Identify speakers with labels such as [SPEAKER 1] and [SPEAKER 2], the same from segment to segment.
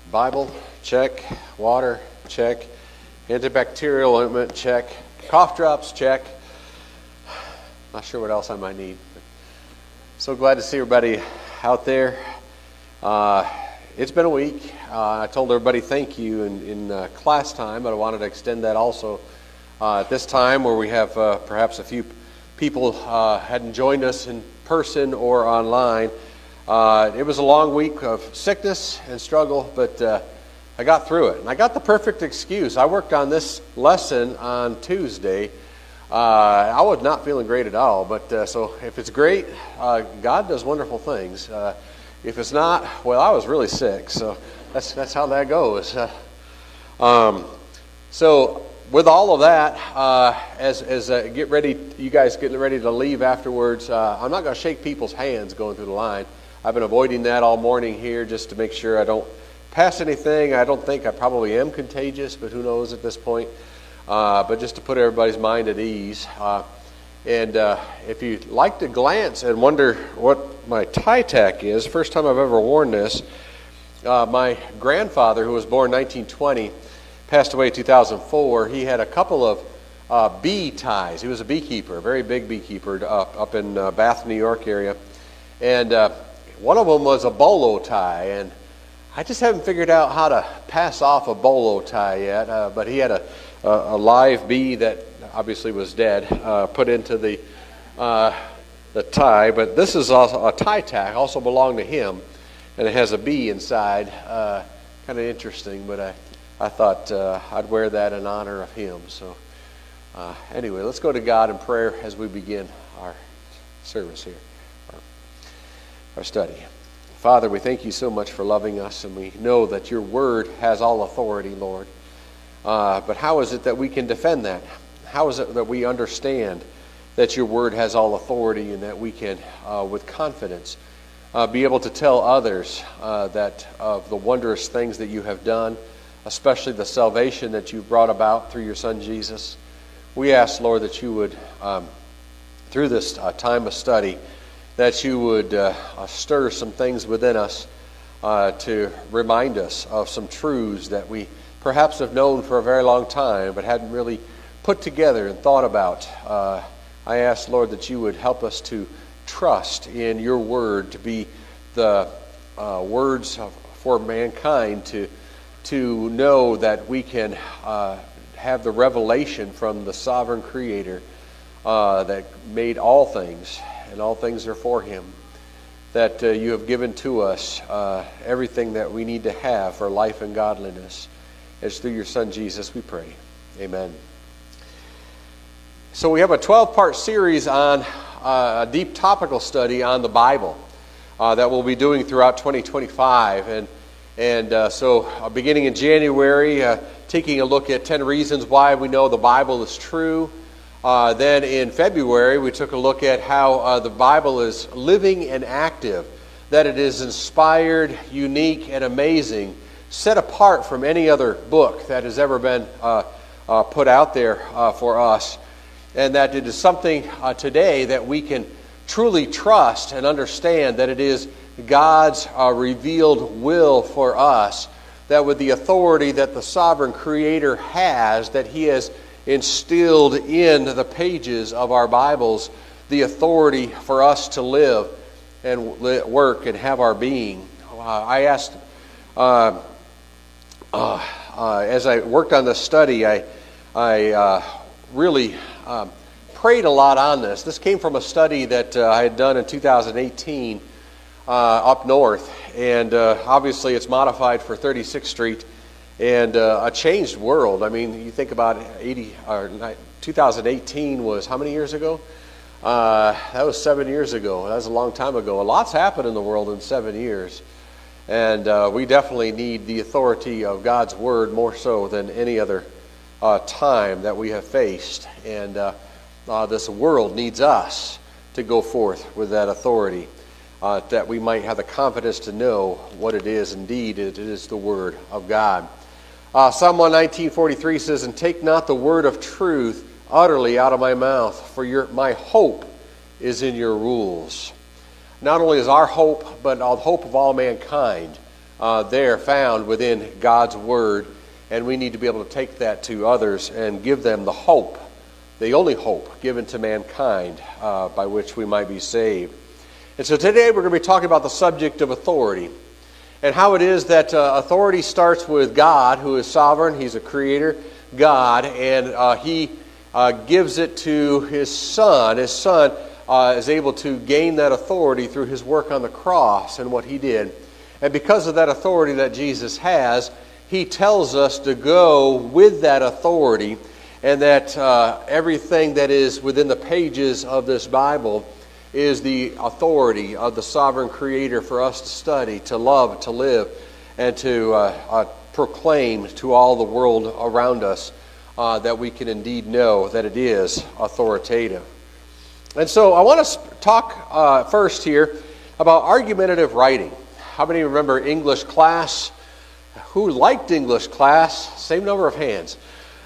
[SPEAKER 1] Bible, check. Water, check. Antibacterial ointment, check. Cough drops, check. Not sure what else I might need. So glad to see everybody out there. It's been a week. I told everybody thank you in class time, but I wanted to extend that also at this time where we have perhaps a few people hadn't joined us in person or online. It was a long week of sickness and struggle, but I got through it. And I got the perfect excuse. I worked on this lesson on Tuesday. I was not feeling great at all, but so if it's great, God does wonderful things. If it's not, well, I was really sick, so that's how that goes. So with all of that, as get ready, you guys getting ready to leave afterwards, I'm not going to shake people's hands going through the line. I've been avoiding that all morning here just to make sure I don't pass anything. I don't think I probably am contagious, but who knows at this point. But just to put everybody's mind at ease. And if you'd like to glance and wonder what my tie tack is, first time I've ever worn this, my grandfather, who was born in 1920, passed away in 2004. He had a couple of bee ties. He was a beekeeper, a very big beekeeper up in Bath, New York area. And one of them was a bolo tie, and I just haven't figured out how to pass off a bolo tie yet. But he had a live bee that obviously was dead, put into the tie. But this is also a tie tack, also belonged to him, and it has a bee inside. Kind of interesting, but I thought I'd wear that in honor of him. So anyway, let's go to God in prayer as we begin our service here, our study. Father, we thank you so much for loving us, and we know that your word has all authority, Lord. But how is it that we can defend that? How is it that we understand that your word has all authority and that we can, with confidence, be able to tell others that of the wondrous things that you have done, especially the salvation that you've brought about through your Son Jesus? We ask, Lord, that you would, through this time of study, that you would stir some things within us to remind us of some truths that we perhaps have known for a very long time but hadn't really put together and thought about. I ask, Lord, that you would help us to trust in your word to be the words for mankind to know that we can have the revelation from the sovereign Creator that made all things, and all things are for him, that you have given to us everything that we need to have for life and godliness. It's through your Son Jesus we pray. Amen. So we have a 12-part series on a deep topical study on the Bible that we'll be doing throughout 2025. And so beginning in January, taking a look at 10 reasons why we know the Bible is true. Then in February, we took a look at how the Bible is living and active, that it is inspired, unique, and amazing, set apart from any other book that has ever been put out there for us, and that it is something today that we can truly trust and understand that it is God's revealed will for us, that with the authority that the sovereign Creator has, that He has instilled in the pages of our Bibles the authority for us to live and work and have our being. I asked, as I worked on this study, I really prayed a lot on this. This came from a study that I had done in 2018 up north, and obviously it's modified for 36th Street. And a changed world. I mean, you think about 2018 was how many years ago? That was 7 years ago. That was a long time ago. A lot's happened in the world in 7 years. And we definitely need the authority of God's Word more so than any other time that we have faced. And this world needs us to go forth with that authority, that we might have the confidence to know what it is. Indeed, it is the Word of God. Psalm 119:43 says, "And take not the word of truth utterly out of my mouth, for my hope is in your rules." Not only is our hope, but the hope of all mankind there found within God's Word, and we need to be able to take that to others and give them the hope, the only hope given to mankind by which we might be saved. And so today we're going to be talking about the subject of authority and how it is that authority starts with God, who is sovereign. He's a creator, God, and He gives it to His Son. His Son is able to gain that authority through His work on the cross and what He did. And because of that authority that Jesus has, He tells us to go with that authority, and that everything that is within the pages of this Bible is the authority of the sovereign Creator for us to study, to love, to live, and to proclaim to all the world around us that we can indeed know that it is authoritative. And so I want to talk first here about argumentative writing. How many remember English class? Who liked English class? Same number of hands.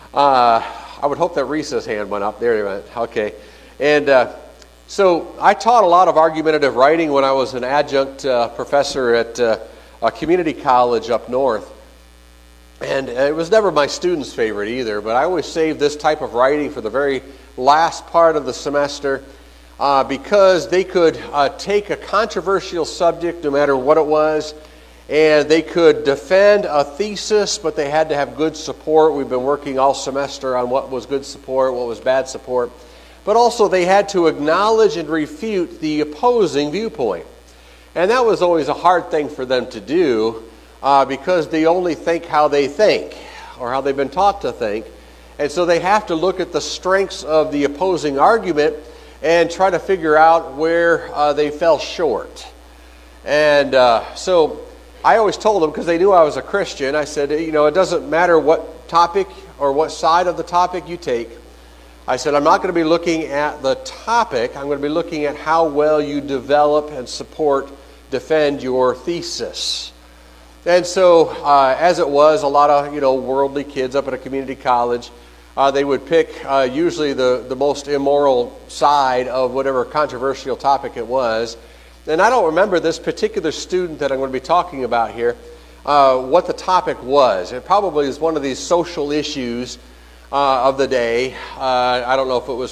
[SPEAKER 1] I would hope that Risa's hand went up. There it went. Okay. And so I taught a lot of argumentative writing when I was an adjunct professor at a community college up north. And it was never my students' favorite either, but I always saved this type of writing for the very last part of the semester because they could take a controversial subject, no matter what it was, and they could defend a thesis, but they had to have good support. We've been working all semester on what was good support, what was bad support. But also they had to acknowledge and refute the opposing viewpoint. And that was always a hard thing for them to do because they only think how they think or how they've been taught to think. And so they have to look at the strengths of the opposing argument and try to figure out where they fell short. And so I always told them, because they knew I was a Christian, I said, it doesn't matter what topic or what side of the topic you take. I said, I'm not going to be looking at the topic. I'm going to be looking at how well you develop and defend your thesis. And so, as it was, a lot of, worldly kids up at a community college, they would pick usually the most immoral side of whatever controversial topic it was. And I don't remember this particular student that I'm going to be talking about here, what the topic was. It probably is one of these social issues of the day. I don't know if it was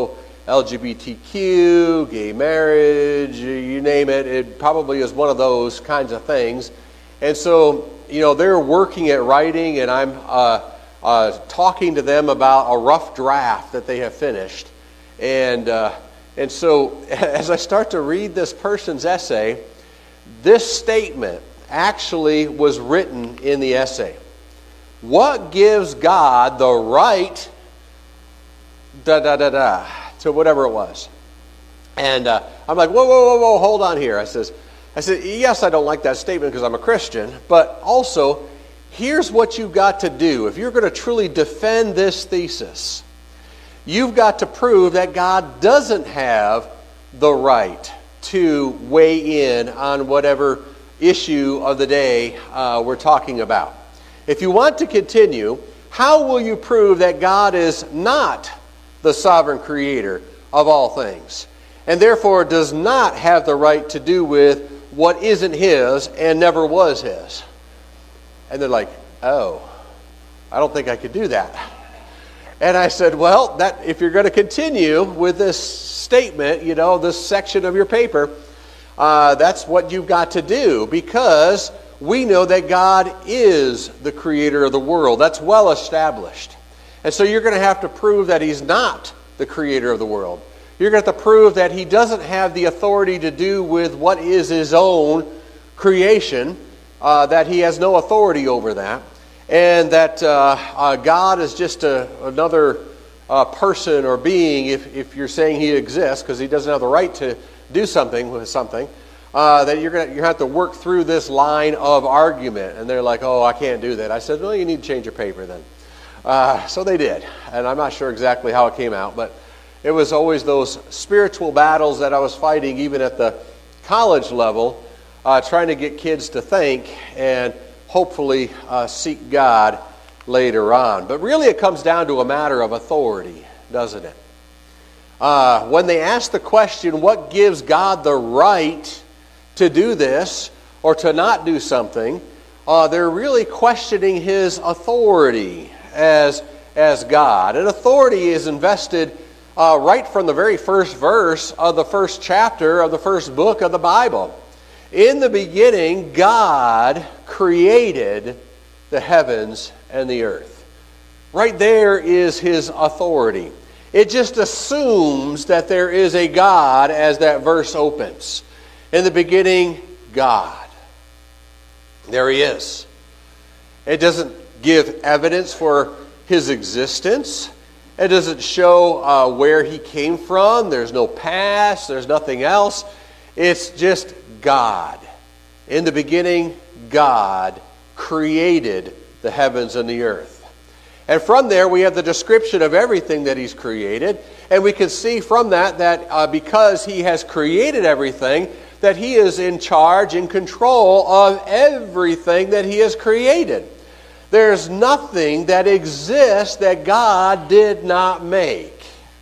[SPEAKER 1] pro-LGBTQ, gay marriage, you name it. It probably is one of those kinds of things. And so, they're working at writing, and I'm talking to them about a rough draft that they have finished. And so, as I start to read this person's essay, this statement actually was written in the essay. What gives God the right, to whatever it was? And I'm like, whoa, hold on here. I said, yes, I don't like that statement because I'm a Christian, but also, here's what you've got to do. If you're going to truly defend this thesis, you've got to prove that God doesn't have the right to weigh in on whatever issue of the day we're talking about. If you want to continue, how will you prove that God is not the sovereign creator of all things, and therefore does not have the right to do with what isn't His and never was His? And they're like, oh, I don't think I could do that. And I said, well, that if you're going to continue with this statement, this section of your paper, that's what you've got to do, because we know that God is the creator of the world. That's well established. And so you're going to have to prove that He's not the creator of the world. You're going to have to prove that He doesn't have the authority to do with what is His own creation, that He has no authority over that, and that God is just another person or being, if you're saying He exists, because He doesn't have the right to do something with something, that you're going to have to work through this line of argument. And they're like, oh, I can't do that. I said, well, you need to change your paper then. So they did. And I'm not sure exactly how it came out, but it was always those spiritual battles that I was fighting even at the college level, trying to get kids to think and hopefully seek God later on. But really it comes down to a matter of authority, doesn't it? When they ask the question, what gives God the right to do this? or to not do something, they're really questioning his authority as God. And authority is invested right from the very first verse of the first chapter of the first book of the Bible. In the beginning, God created the heavens and the earth. Right there is his authority. It just assumes that there is a God as that verse opens. In the beginning, God. There he is. It doesn't give evidence for his existence. It doesn't show where he came from. There's no past. There's nothing else. It's just God. In the beginning, God created the heavens and the earth. And from there, we have the description of everything that he's created. And we can see from that because he has created everything, that he is in charge, in control of everything that he has created. There's nothing that exists that God did not make.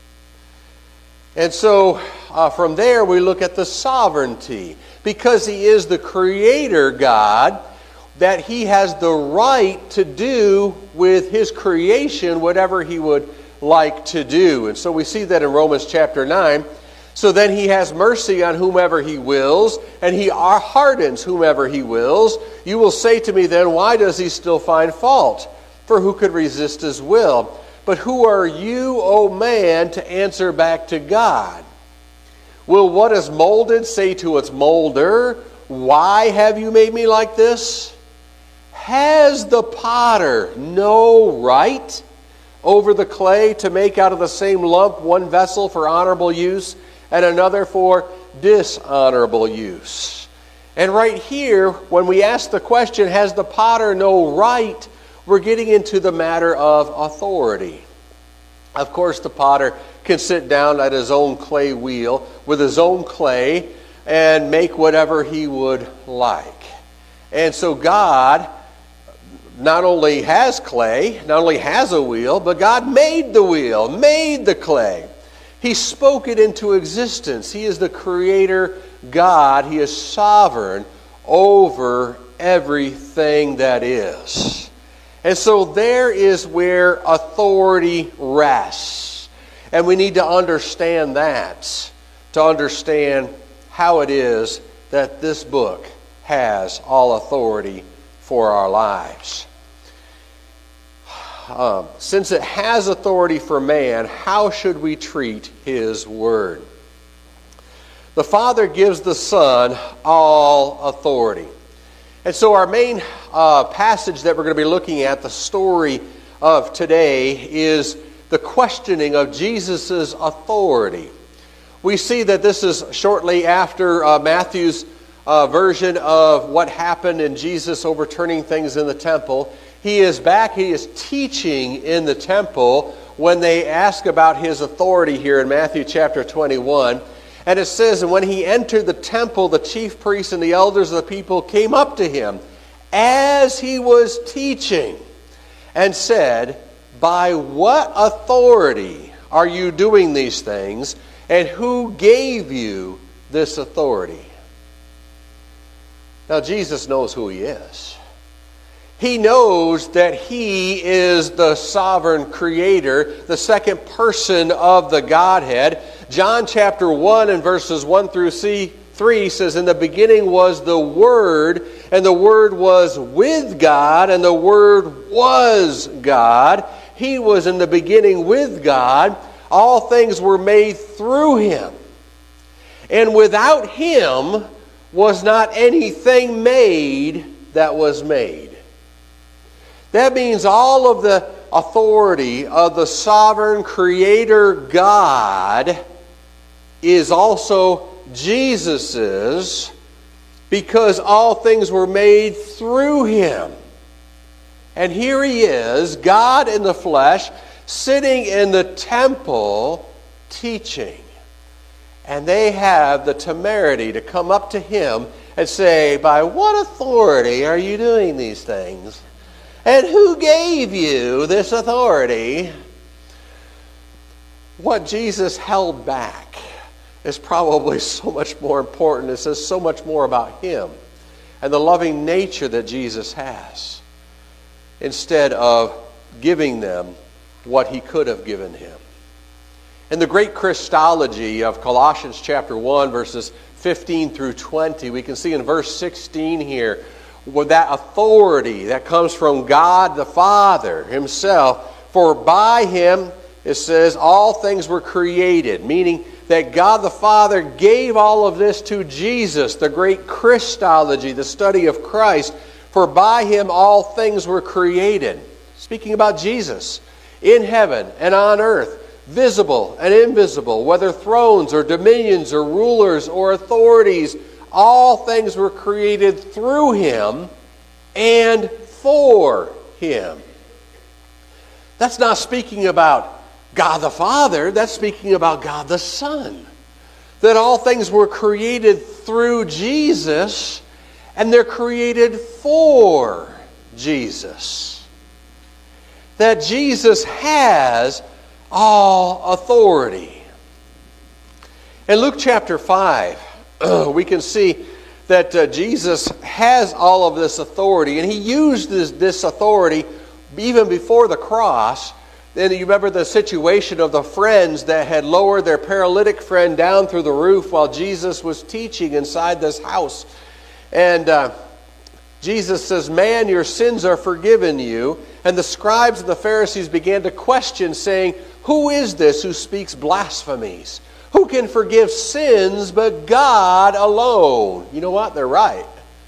[SPEAKER 1] And so from there we look at the sovereignty. Because he is the creator God, that he has the right to do with his creation whatever he would like to do. And so we see that in Romans chapter 9. So then he has mercy on whomever he wills, and he hardens whomever he wills. You will say to me then, why does he still find fault? For who could resist his will? But who are you, O man, to answer back to God? Will what is molded say to its molder, why have you made me like this? Has the potter no right over the clay to make out of the same lump one vessel for honorable use and another for dishonorable use? And right here, when we ask the question, has the potter no right, we're getting into the matter of authority. Of course, the potter can sit down at his own clay wheel with his own clay and make whatever he would like. And so God not only has clay, not only has a wheel, but God made the wheel, made the clay. He spoke it into existence. He is the creator God. He is sovereign over everything that is. And so there is where authority rests. And we need to understand that, to understand how it is that this book has all authority for our lives. Since it has authority for man, how should we treat his word? The Father gives the Son all authority. And so our main passage that we're going to be looking at, the story of today, is the questioning of Jesus' authority. We see that this is shortly after Matthew's version of what happened in Jesus overturning things in the temple. He is back, he is teaching in the temple when they ask about his authority here in Matthew chapter 21. And it says, and when he entered the temple, the chief priests and the elders of the people came up to him as he was teaching and said, by what authority are you doing these things, and who gave you this authority? Now Jesus knows who he is. He knows that he is the sovereign creator, the second person of the Godhead. John chapter 1 and verses 1 through 3 says, in the beginning was the Word, and the Word was with God, and the Word was God. He was in the beginning with God. All things were made through him. And without him was not anything made that was made. That means all of the authority of the sovereign creator God is also Jesus's, because all things were made through him. And here he is, God in the flesh, sitting in the temple teaching. And they have the temerity to come up to him and say, by what authority are you doing these things? And who gave you this authority? What Jesus held back is probably so much more important. It says so much more about him and the loving nature that Jesus has, instead of giving them what he could have given him. In the great Christology of Colossians chapter 1, verses 15 through 20, we can see in verse 16 here, with that authority that comes from God the Father himself. For by him, it says, all things were created, meaning that God the Father gave all of this to Jesus, the great Christology, the study of Christ. For by him all things were created. Speaking about Jesus, in heaven and on earth, visible and invisible, whether thrones or dominions or rulers or authorities, all things were created through him and for him. That's not speaking about God the Father, that's speaking about God the Son. That all things were created through Jesus, and they're created for Jesus. That Jesus has all authority. In Luke chapter 5, we can see that Jesus has all of this authority, and he used this authority even before the cross. Then you remember the situation of the friends that had lowered their paralytic friend down through the roof while Jesus was teaching inside this house. And Jesus says, "Man, your sins are forgiven you." And the scribes and the Pharisees began to question, saying, "Who is this who speaks blasphemies? Who can forgive sins but God alone?" You know what? They're right.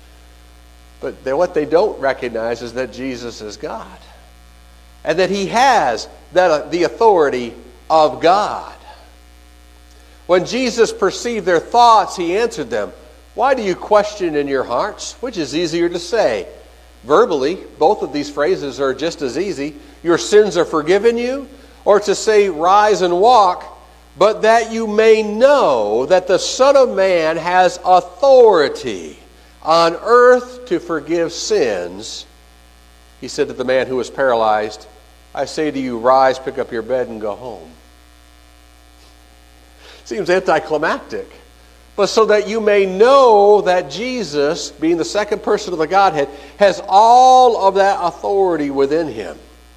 [SPEAKER 1] But what they don't recognize is that Jesus is God. And that he has the authority of God. When Jesus perceived their thoughts, he answered them, "Why do you question in your hearts? Which is easier to say?" Verbally, both of these phrases are just as easy. "Your sins are forgiven you," or to say, "Rise and walk," but that you may know that the Son of Man has authority on earth to forgive sins. He said to the man who was paralyzed, "I say to you, rise, pick up your bed, and go home." Seems anticlimactic. But so that you may know that Jesus, being the second person of the Godhead, has all of that authority within him.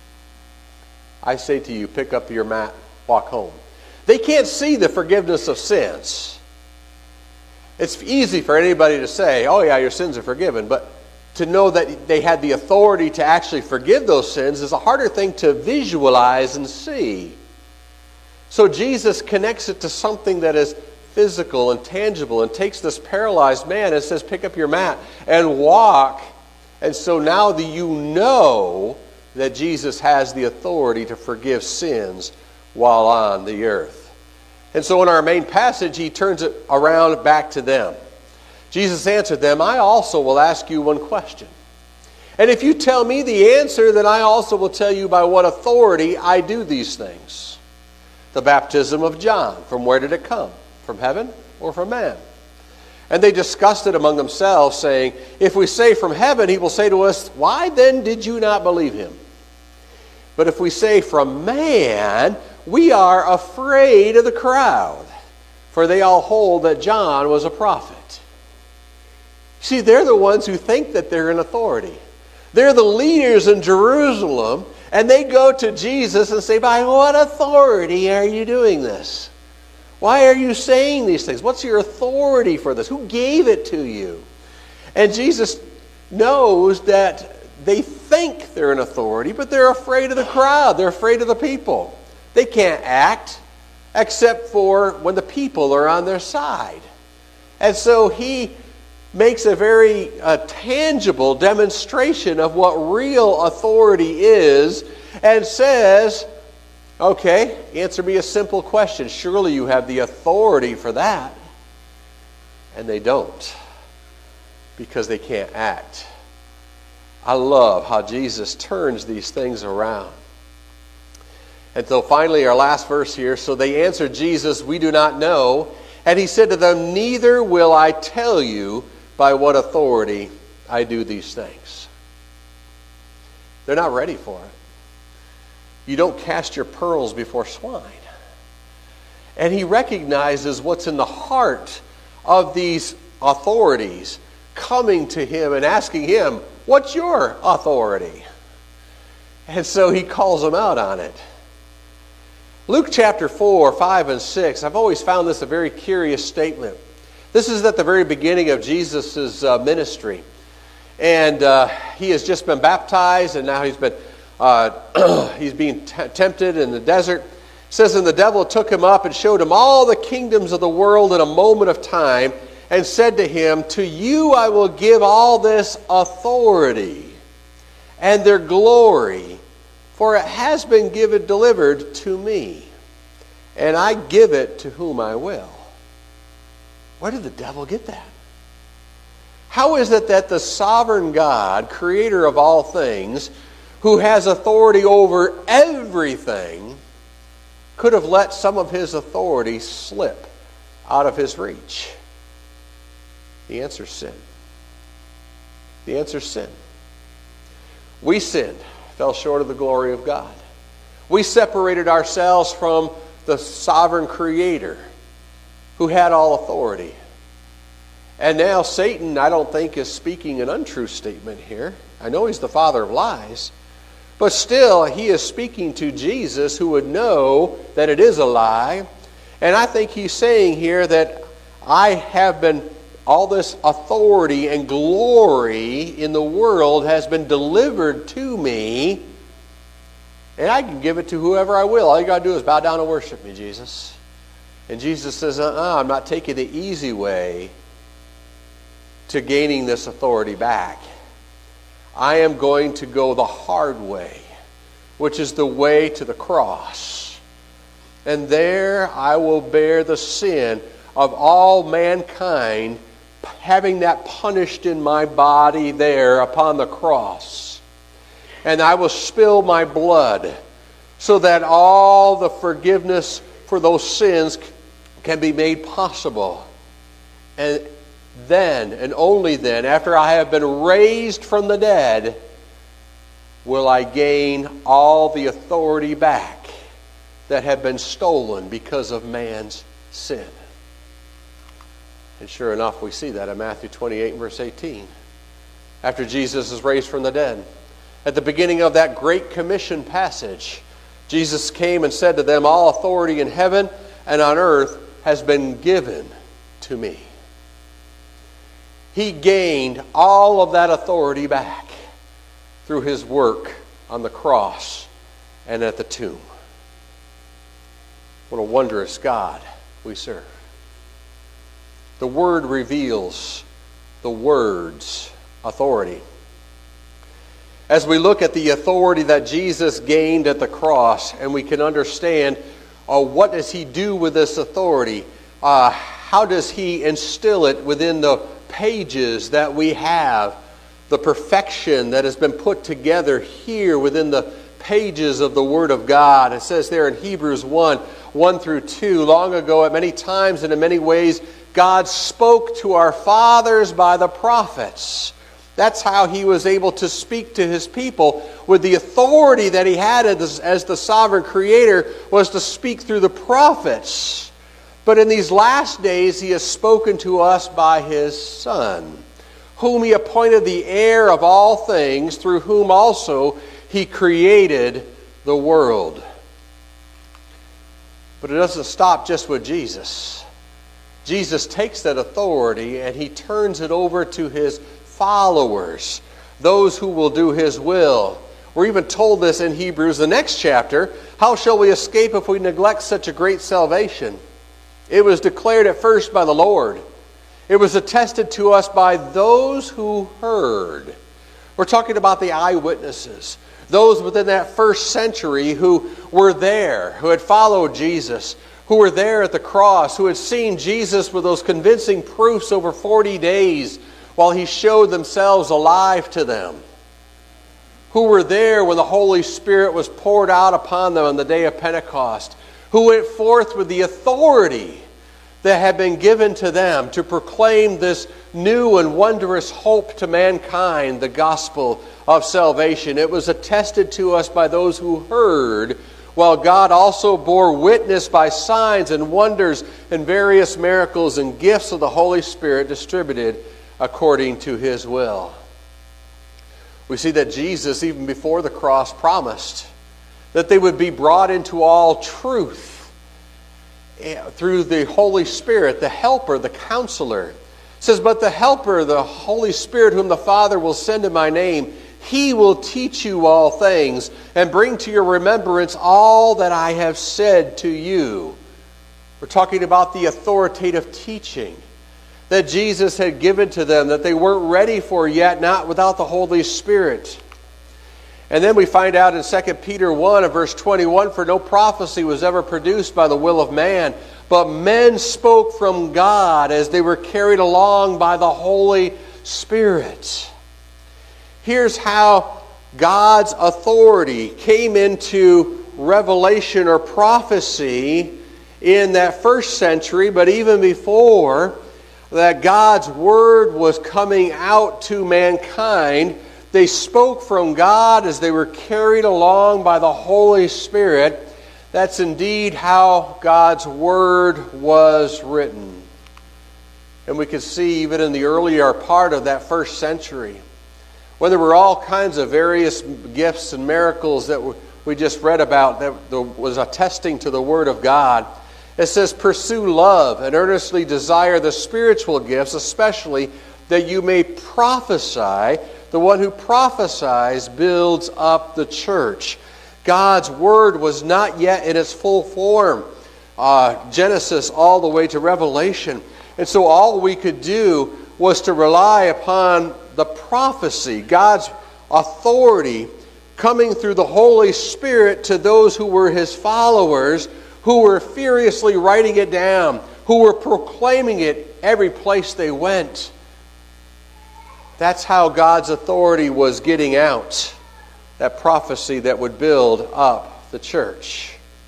[SPEAKER 1] I say to you, pick up your mat, walk home. They can't see the forgiveness of sins. It's easy for anybody to say, "Oh yeah, your sins are forgiven," but to know that they had the authority to actually forgive those sins is a harder thing to visualize and see. So Jesus connects it to something that is physical and tangible, and takes this paralyzed man and says, "Pick up your mat and walk." And so now you know that Jesus has the authority to forgive sins while on the earth. And so in our main passage, he turns it around back to them. Jesus answered them, "I also will ask you one question. And if you tell me the answer, then I also will tell you by what authority I do these things. The baptism of John, from where did it come? From heaven or from man?" And they discussed it among themselves, saying, "If we say from heaven, he will say to us, 'Why then did you not believe him?' But if we say from man, we are afraid of the crowd, for they all hold that John was a prophet." See, they're the ones who think that they're in authority. They're the leaders in Jerusalem, and they go to Jesus and say, "By what authority are you doing this? Why are you saying these things? What's your authority for this? Who gave it to you?" And Jesus knows that they think they're in authority, but they're afraid of the crowd. They're afraid of the people. They can't act except for when the people are on their side. And so he makes a very tangible demonstration of what real authority is and says, "Okay, answer me a simple question. Surely you have the authority for that." And they don't, because they can't act. I love how Jesus turns these things around. And so finally, our last verse here, "So they answered Jesus, 'We do not know.' And he said to them, 'Neither will I tell you by what authority I do these things.'" They're not ready for it. You don't cast your pearls before swine. And he recognizes what's in the heart of these authorities, coming to him and asking him, "What's your authority?" And so he calls him out on it. Luke chapter 4, 5, and 6, I've always found this a very curious statement. This is at the very beginning of Jesus' ministry. And he has just been baptized, and now he's being tempted in the desert. It says, "And the devil took him up and showed him all the kingdoms of the world in a moment of time, and said to him, 'To you I will give all this authority and their glory, for it has been delivered to me, and I give it to whom I will.'" Where did the devil get that? How is it that the sovereign God, creator of all things, who has authority over everything, could have let some of his authority slip out of his reach? The answer is sin. The answer is sin. We sinned, fell short of the glory of God. We separated ourselves from the sovereign creator who had all authority. And now Satan, I don't think, is speaking an untrue statement here. I know he's the father of lies. But still, he is speaking to Jesus, who would know that it is a lie. And I think he's saying here that all this authority and glory in the world has been delivered to me, and I can give it to whoever I will. All you got to do is bow down and worship me, Jesus. And Jesus says, I'm not taking the easy way to gaining this authority back. I am going to go the hard way, which is the way to the cross. And there I will bear the sin of all mankind, having that punished in my body there upon the cross. And I will spill my blood so that all the forgiveness for those sins can be made possible. And then, and only then, after I have been raised from the dead, will I gain all the authority back that had been stolen because of man's sin. And sure enough, we see that in Matthew 28 and verse 18. After Jesus is raised from the dead, at the beginning of that Great Commission passage, Jesus came and said to them, "All authority in heaven and on earth has been given to me." He gained all of that authority back through his work on the cross and at the tomb. What a wondrous God we serve. The Word reveals the Word's authority. As we look at the authority that Jesus gained at the cross, and we can understand what does he do with this authority, how does he instill it within the pages that we have, the perfection that has been put together here within the pages of the Word of God. It says there in Hebrews 1 through 2, long ago at many times and in many ways, God spoke to our fathers by the prophets. That's how he was able to speak to his people with the authority that he had as the sovereign creator, was to speak through the prophets. But in these last days, he has spoken to us by his Son, whom he appointed the heir of all things, through whom also he created the world. But it doesn't stop just with Jesus. Jesus takes that authority and he turns it over to his followers, those who will do his will. We're even told this in Hebrews, the next chapter. How shall we escape if we neglect such a great salvation? It was declared at first by the Lord. It was attested to us by those who heard. We're talking about the eyewitnesses, those within that first century who were there, who had followed Jesus, who were there at the cross, who had seen Jesus with those convincing proofs over 40 days while he showed themselves alive to them, who were there when the Holy Spirit was poured out upon them on the day of Pentecost, who went forth with the authority that had been given to them to proclaim this new and wondrous hope to mankind, the gospel of salvation. It was attested to us by those who heard, while God also bore witness by signs and wonders and various miracles and gifts of the Holy Spirit distributed according to His will. We see that Jesus, even before the cross, promised that they would be brought into all truth through the Holy Spirit, the Helper, the Counselor. It says, "But the Helper, the Holy Spirit, whom the Father will send in my name, He will teach you all things and bring to your remembrance all that I have said to you." We're talking about the authoritative teaching that Jesus had given to them that they weren't ready for yet, not without the Holy Spirit. And then we find out in 2 Peter 1 and verse 21, "For no prophecy was ever produced by the will of man, but men spoke from God as they were carried along by the Holy Spirit." Here's how God's authority came into revelation or prophecy in that first century, but even before that, God's word was coming out to mankind. They spoke from God as they were carried along by the Holy Spirit. That's indeed how God's word was written. And we could see even in the earlier part of that first century, when there were all kinds of various gifts and miracles that we just read about that was attesting to the word of God. It says, "Pursue love and earnestly desire the spiritual gifts, especially that you may prophesy. The one who prophesies builds up the church." God's word was not yet in its full form, Genesis all the way to Revelation. And so all we could do was to rely upon the prophecy, God's authority coming through the Holy Spirit to those who were His followers, who were furiously writing it down, who were proclaiming it every place they went. That's how God's authority was getting out, that prophecy that would build up the church.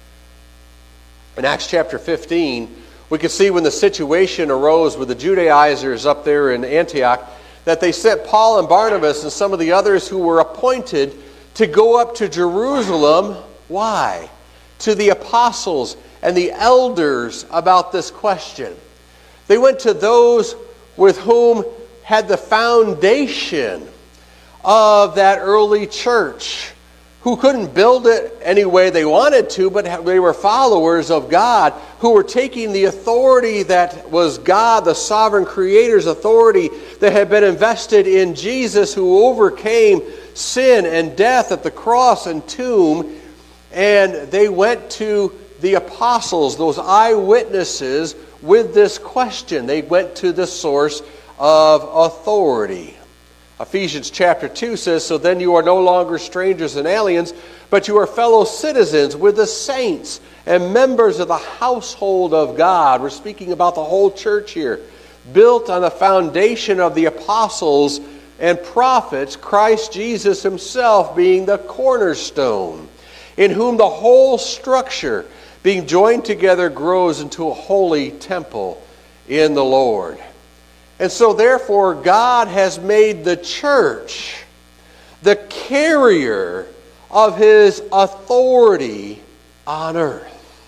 [SPEAKER 1] In Acts chapter 15, we can see when the situation arose with the Judaizers up there in Antioch, that they sent Paul and Barnabas and some of the others who were appointed to go up to Jerusalem. Why? To the apostles and the elders about this question. They went to those with whom had the foundation of that early church, who couldn't build it any way they wanted to, but they were followers of God, who were taking the authority that was God, the sovereign Creator's authority that had been invested in Jesus, who overcame sin and death at the cross and tomb. And they went to the apostles, those eyewitnesses, with this question. They went to the source of authority. Ephesians chapter 2 says, "So then you are no longer strangers and aliens, but you are fellow citizens with the saints and members of the household of God." We're speaking about the whole church here. "Built on the foundation of the apostles and prophets, Christ Jesus Himself being the cornerstone, in whom the whole structure, being joined together, grows into a holy temple in the Lord." And so therefore, God has made the church the carrier of His authority on earth.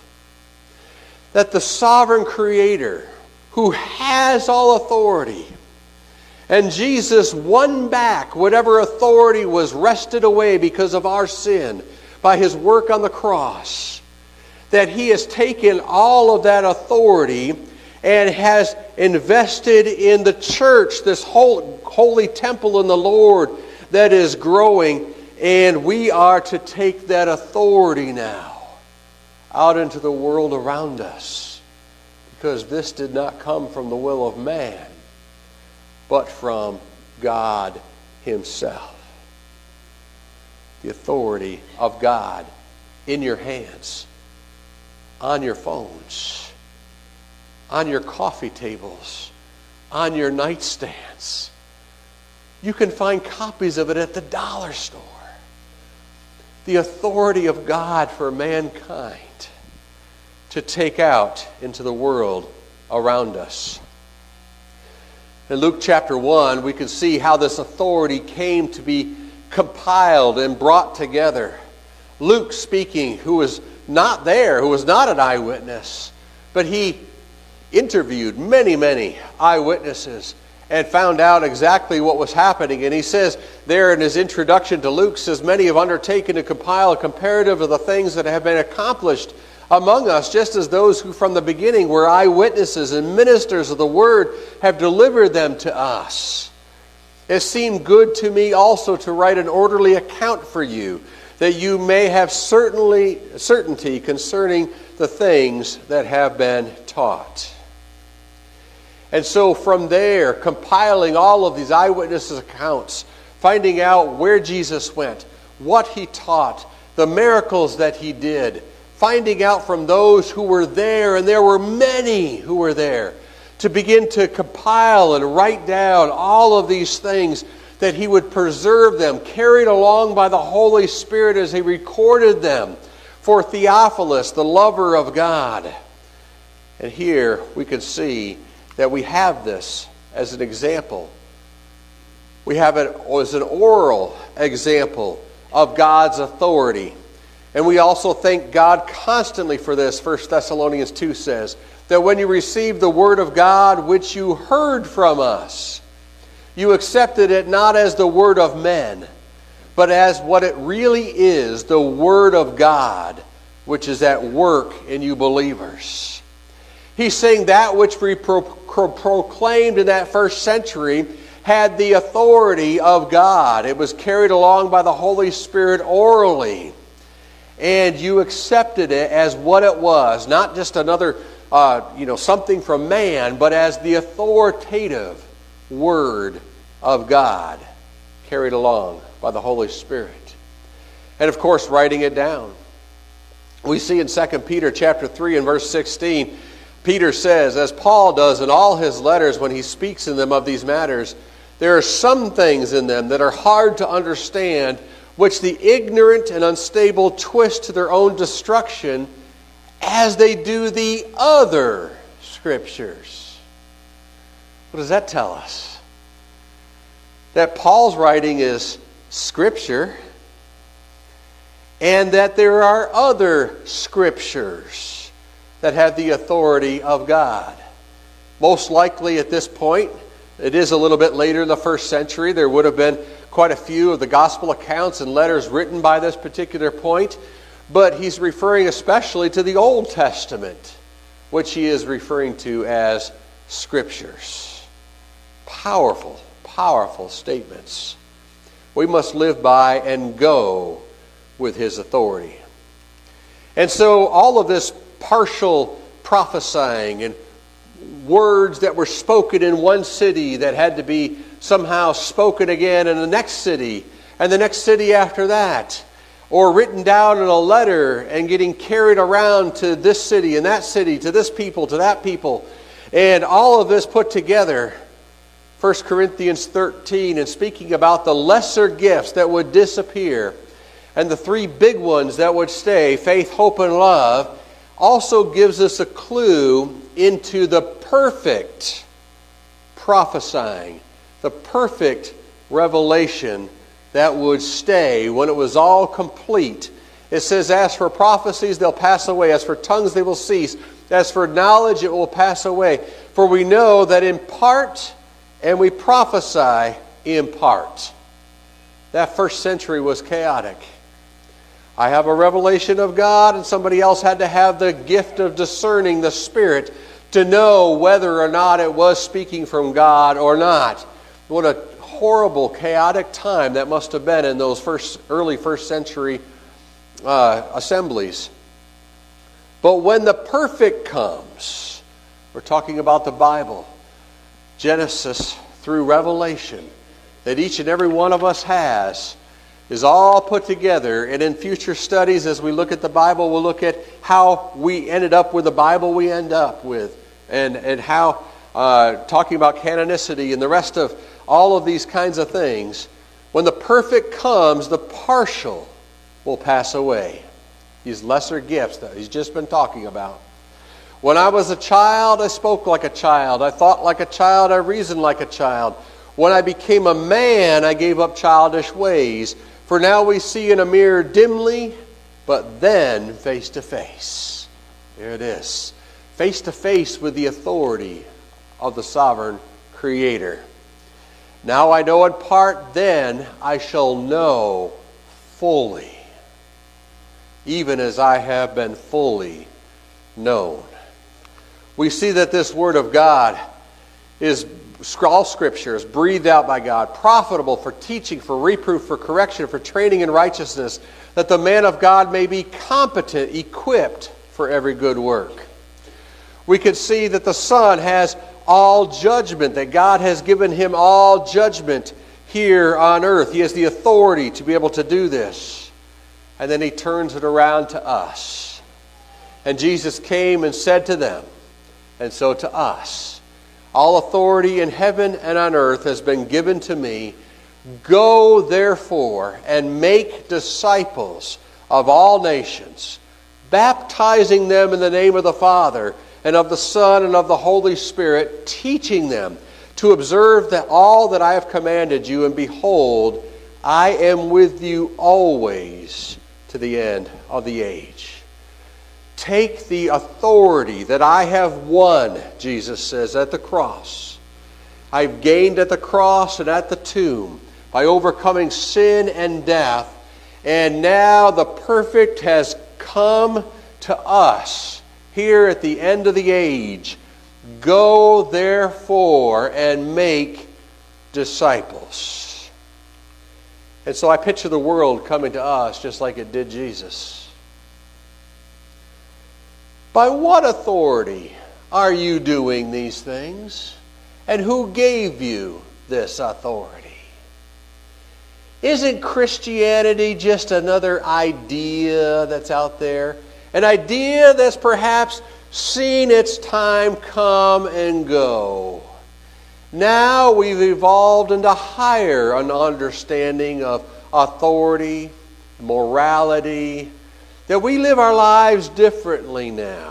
[SPEAKER 1] That the sovereign Creator, who has all authority, and Jesus won back whatever authority was wrested away because of our sin by His work on the cross, that He has taken all of that authority and has invested in the church, this holy temple in the Lord that is growing, and we are to take that authority now out into the world around us, because this did not come from the will of man, but from God Himself. The authority of God in your hands, on your phones, on your coffee tables, on your nightstands. You can find copies of it at the dollar store. The authority of God for mankind to take out into the world around us. In Luke chapter 1, we can see how this authority came to be compiled and brought together. Luke speaking, who was not there, who was not an eyewitness, but he interviewed many eyewitnesses and found out exactly what was happening. And he says there in his introduction to Luke, says, many have undertaken to compile a comparative of the things that have been accomplished among us, just as those who from the beginning were eyewitnesses and ministers of the word have delivered them to us. It seemed good to me also to write an orderly account for you, that you may have certainty concerning the things that have been taught. And so from there, compiling all of these eyewitnesses' accounts, finding out where Jesus went, what he taught, the miracles that he did, finding out from those who were there, and there were many who were there, to begin to compile and write down all of these things, that he would preserve them, carried along by the Holy Spirit as he recorded them for Theophilus, the lover of God. And here we can see that we have this as an example. We have it as an oral example of God's authority. And we also thank God constantly for this. 1 Thessalonians 2 says, that when you received the word of God which you heard from us, you accepted it not as the word of men, but as what it really is, the word of God, which is at work in you believers. He's saying that which we proclaimed in that first century had the authority of God. It was carried along by the Holy Spirit orally. And you accepted it as what it was, not just another something from man, but as the authoritative Word of God, carried along by the Holy Spirit. And of course, writing it down. We see in 2 Peter chapter 3 and verse 16, Peter says, as Paul does in all his letters when he speaks in them of these matters, there are some things in them that are hard to understand, which the ignorant and unstable twist to their own destruction, as they do the other Scriptures. What does that tell us? That Paul's writing is Scripture, and that there are other Scriptures that have the authority of God. Most likely at this point, it is a little bit later in the first century, there would have been quite a few of the gospel accounts and letters written by this particular point, but he's referring especially to the Old Testament, which he is referring to as Scriptures. Powerful, powerful statements. We must live by and go with his authority. And so all of this partial prophesying and words that were spoken in one city that had to be somehow spoken again in the next city and the next city after that, or written down in a letter and getting carried around to this city and that city, to this people, to that people, and all of this put together, 1 Corinthians 13, and speaking about the lesser gifts that would disappear and the three big ones that would stay, faith, hope, and love, also gives us a clue into the perfect prophesying, the perfect revelation that would stay when it was all complete. It says, as for prophecies, they'll pass away. As for tongues, they will cease. As for knowledge, it will pass away. For we know that in part, and we prophesy in part. That first century was chaotic. I have a revelation of God, and somebody else had to have the gift of discerning the Spirit to know whether or not it was speaking from God or not. What a horrible, chaotic time that must have been in those early first century assemblies. But when the perfect comes, we're talking about the Bible, Genesis through Revelation, that each and every one of us has, is all put together. And in future studies, as we look at the Bible, we'll look at how we ended up with the Bible we end up with, and how, talking about canonicity and the rest of all of these kinds of things. When the perfect comes, the partial will pass away. These lesser gifts that he's just been talking about. When I was a child, I spoke like a child. I thought like a child. I reasoned like a child. When I became a man, I gave up childish ways. For now we see in a mirror dimly, but then face to face. There it is. Face to face with the authority of the sovereign Creator. Now I know in part, then I shall know fully, even as I have been fully known. We see that this Word of God is, all Scripture is breathed out by God, profitable for teaching, for reproof, for correction, for training in righteousness, that the man of God may be competent, equipped for every good work. We could see that the Son has all judgment, that God has given him all judgment here on earth. He has the authority to be able to do this. And then he turns it around to us. And Jesus came and said to them, and so to us, all authority in heaven and on earth has been given to me. Go therefore and make disciples of all nations, baptizing them in the name of the Father and of the Son and of the Holy Spirit, teaching them to observe that all that I have commanded you, and behold, I am with you always to the end of the age. Take the authority that I have won, Jesus says, at the cross. I've gained at the cross and at the tomb by overcoming sin and death. And now the perfect has come to us here at the end of the age. Go therefore and make disciples. And so I picture the world coming to us just like it did Jesus. By what authority are you doing these things? And who gave you this authority? Isn't Christianity just another idea that's out there? An idea that's perhaps seen its time come and go. Now we've evolved into higher an understanding of authority, morality, that we live our lives differently now.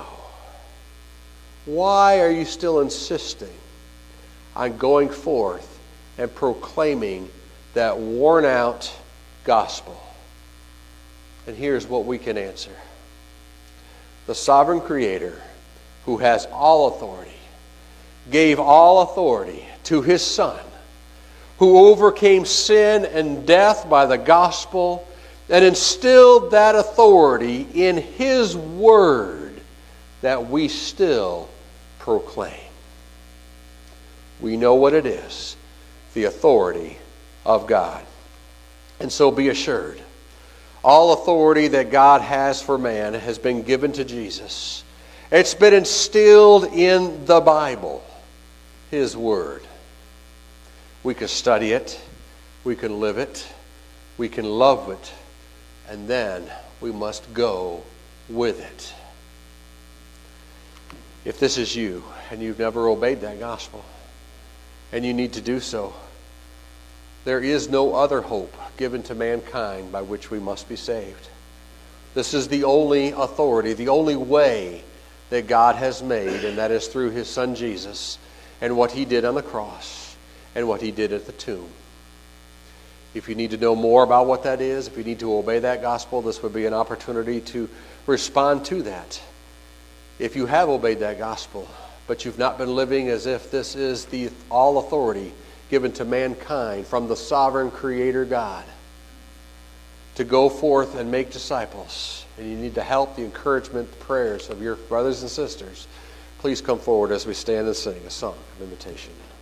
[SPEAKER 1] Why are you still insisting on going forth and proclaiming that worn-out gospel? And here's what we can answer. The sovereign Creator, who has all authority, gave all authority to His Son, who overcame sin and death by the gospel and instilled that authority in His Word that we still proclaim. We know what it is, the authority of God. And so be assured, all authority that God has for man has been given to Jesus. It's been instilled in the Bible, His Word. We can study it, we can live it, we can love it, and then we must go with it. If this is you, and you've never obeyed that gospel, and you need to do so, there is no other hope given to mankind by which we must be saved. This is the only authority, the only way that God has made, and that is through His Son Jesus, and what He did on the cross, and what He did at the tomb. If you need to know more about what that is, if you need to obey that gospel, this would be an opportunity to respond to that. If you have obeyed that gospel, but you've not been living as if this is the all authority given to mankind from the sovereign Creator God to go forth and make disciples, and you need the help, the encouragement, the prayers of your brothers and sisters, please come forward as we stand and sing a song of invitation.